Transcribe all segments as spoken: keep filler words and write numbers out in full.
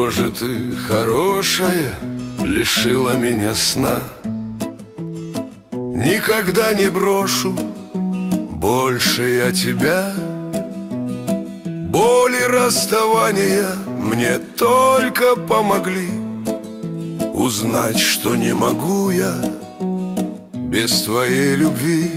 же ты хорошая, лишила меня сна. Никогда не брошу больше я тебя. Боли расставания мне только помогли узнать, что не могу я без твоей любви.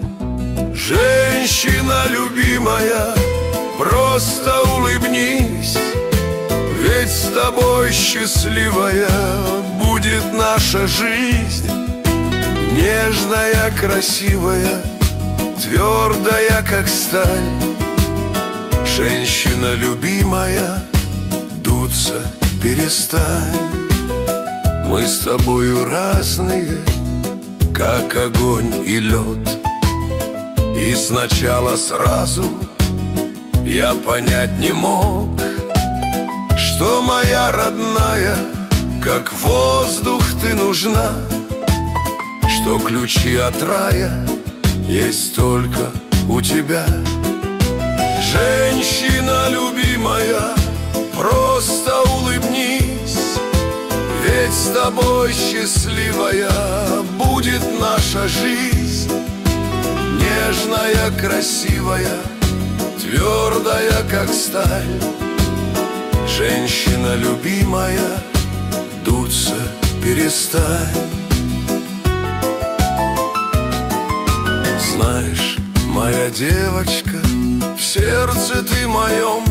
Женщина любимая, просто улыбнись, ведь с тобой счастливая будет наша жизнь. Нежная, красивая, твердая, как сталь. Женщина любимая, дуться перестань. Мы с тобою разные, как огонь и лед. И сначала сразу я понять не мог, что моя родная, как воздух ты нужна, что ключи от рая есть только у тебя. Женщина любимая, просто улыбнись, ведь с тобой счастливая будет наша жизнь. Нежная, красивая, твердая, как сталь. Женщина любимая, дуться перестань. Знаешь, моя девочка, в сердце ты моем,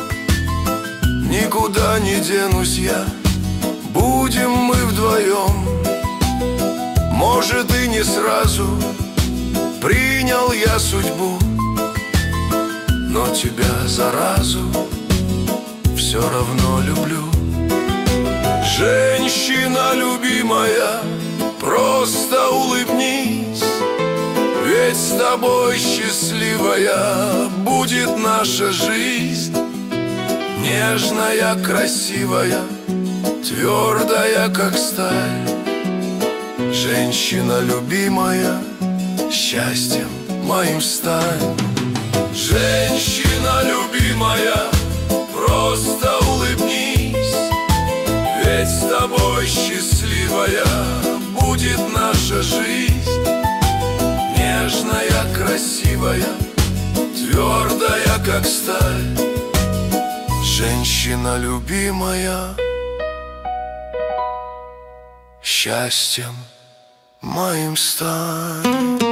никуда не денусь я, будем мы вдвоем. Может, и не сразу принял я судьбу, но тебя заразу все равно люблю. Женщина любимая, просто улыбнись, ведь с тобой счастливая будет наша жизнь. Нежная, красивая, твердая, как сталь. Женщина любимая, счастьем моим стань. Женщина любимая, просто улыбнись, ведь с тобой счастливая будет наша жизнь. Нежная, красивая, твердая, как сталь. Женщина любимая, счастьем моим стань.